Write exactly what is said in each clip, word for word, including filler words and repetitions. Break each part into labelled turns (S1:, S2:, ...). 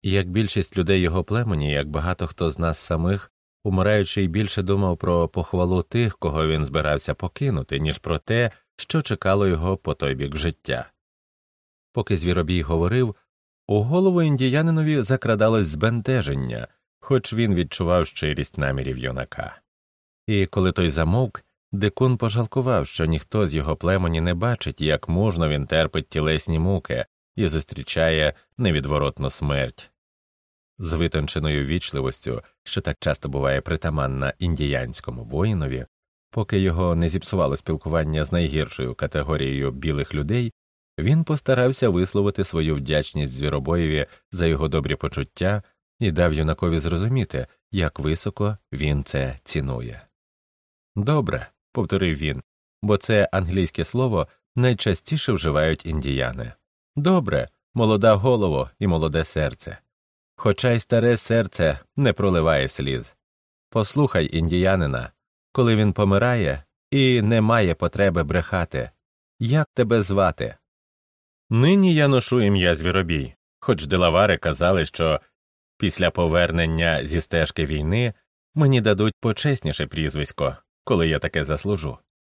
S1: Як більшість людей його племені, як багато хто з нас самих, умираючи й більше думав про похвалу тих, кого він збирався покинути, ніж про те, що чекало його по той бік життя. Поки Звіробій говорив, у голову індіянинові закрадалось збентеження, хоч він відчував щирість намірів юнака. І коли той замовк, дикун пожалкував, що ніхто з його племені не бачить, як мужно він терпить тілесні муки і зустрічає невідворотну смерть. З витонченою вічливостю, що так часто буває притаманна індіянському воїнові, поки його не зіпсувало спілкування з найгіршою категорією білих людей, він постарався висловити свою вдячність Звіробоєві за його добрі почуття і дав юнакові зрозуміти, як високо він це цінує. «Добре», – повторив він, бо це англійське слово найчастіше вживають індіяни. «Добре, молода голово і молоде серце. Хоча й старе серце не проливає сліз. Послухай індіянина, коли він помирає і не має потреби брехати. Як тебе звати?» «Нині я ношу ім'я Звіробій, хоч делавари казали, що після повернення зі стежки війни мені дадуть почесніше прізвисько, коли я таке заслужу».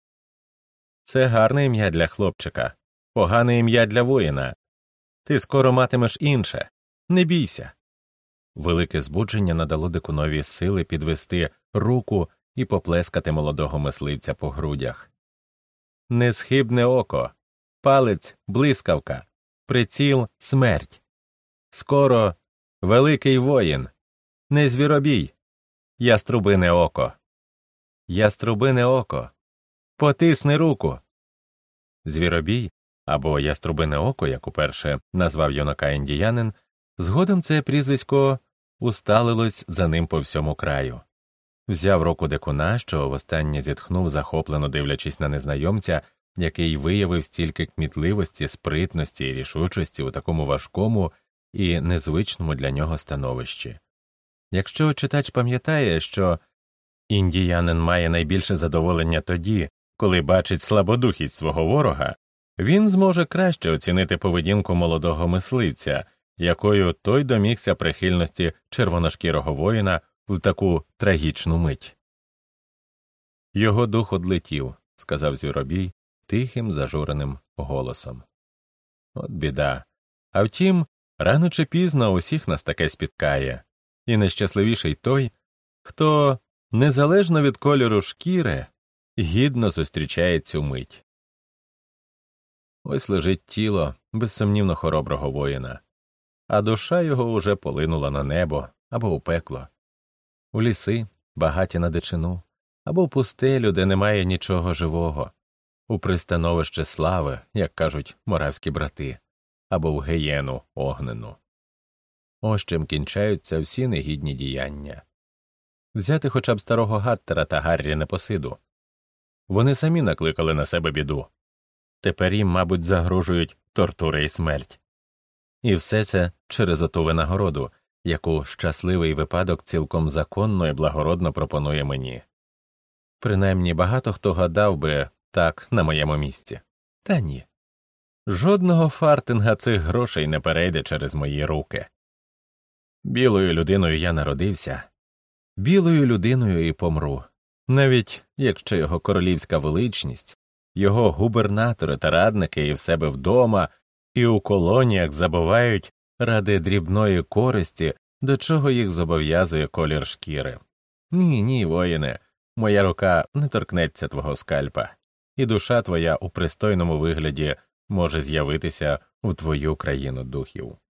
S1: «Це гарне ім'я для хлопчика, погане ім'я для воїна. Ти скоро матимеш інше. Не бійся». Велике збудження надало дикунові сили підвести руку і поплескати молодого мисливця по грудях. «Несхибне око, палець – блискавка, приціл – смерть. Скоро великий воїн, не Звіробій, яструбине око. Яструбине око, потисни руку». Звіробій, або яструбине око, як уперше назвав юнака індіянин, згодом це прізвисько усталилось за ним по всьому краю. Взяв руку дикуна, що востаннє зітхнув, захоплено дивлячись на незнайомця, який виявив стільки кмітливості, спритності і рішучості у такому важкому і незвичному для нього становищі. Якщо читач пам'ятає, що індіянин має найбільше задоволення тоді, коли бачить слабодухість свого ворога, він зможе краще оцінити поведінку молодого мисливця, якою той домігся прихильності червоношкірого воїна в таку трагічну мить. «Його дух одлетів», – сказав Звіробій тихим, зажуреним голосом. «От біда. А втім, рано чи пізно усіх нас таке спіткає, і найщасливіший той, хто, незалежно від кольору шкіри, гідно зустрічає цю мить». Ось лежить тіло безсумнівно хороброго воїна, а душа його уже полинула на небо або у пекло, у ліси, багаті на дичину, або в пустелю, де немає нічого живого, у пристановище слави, як кажуть моравські брати, або в гієну огнену. Ось чим кінчаються всі негідні діяння. Взяти хоча б старого Гаттера та Гаррі Непосиду. Вони самі накликали на себе біду. Тепер їм, мабуть, загрожують тортури і смерть. І все це через оту винагороду, яку щасливий випадок цілком законно і благородно пропонує мені. Принаймні, багато хто гадав би так на моєму місці. Та ні. Жодного фартинга цих грошей не перейде через мої руки. Білою людиною я народився, білою людиною і помру, навіть якщо його королівська величність, його губернатори та радники і в себе вдома, і у колоніях забувають ради дрібної користі, до чого їх зобов'язує колір шкіри. Ні, ні, воїне, моя рука не торкнеться твого скальпа, і душа твоя у пристойному вигляді може з'явитися в твою країну духів.